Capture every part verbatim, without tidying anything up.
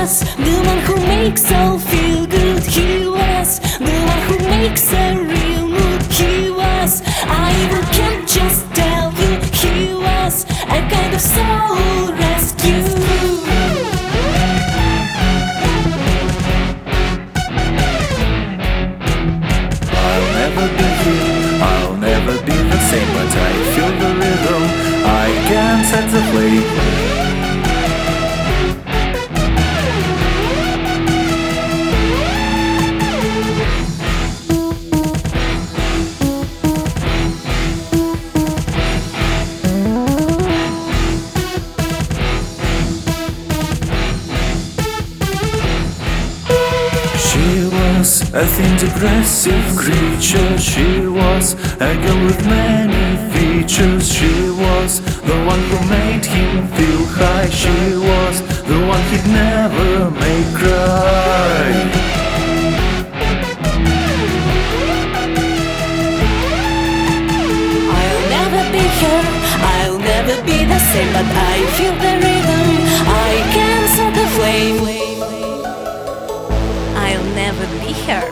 was the one who makes all feel good. He was the one who makes a real mood. He was, I even can't just tell you. He was a kind of soul rescue. I'll never be here, I'll never be the same, but I feel the rhythm, I can set the flame. She was a thin, depressive creature. She was a girl with many features. She was the one who made him feel high. She was the one he'd never make cry. I'll never be her, I'll never be the same, but I feel the rhythm, I can set the flame. I'll never be her.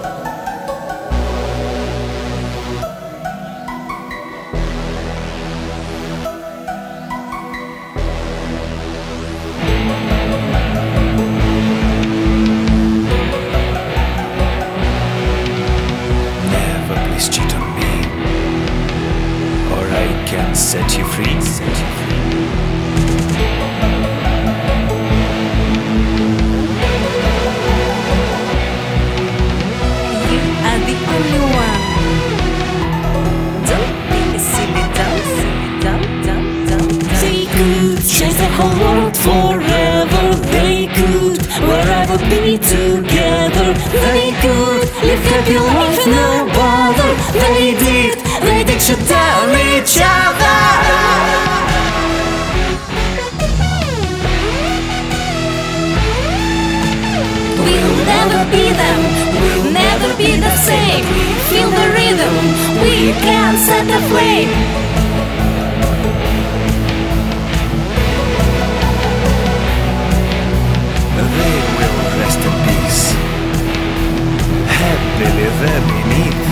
Never please cheat on me, or I can set you free. Set you free. Change the whole world forever. They could wherever be together. They could live happy life, no bother. They did, they did shut down each other. We'll never be them, we'll never be the same. We feel the rhythm, we can set the flame. They will rest in peace, happily there beneath.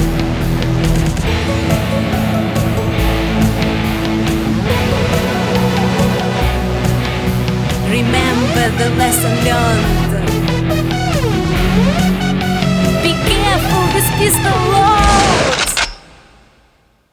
Remember the lesson learned. Be careful with pistol.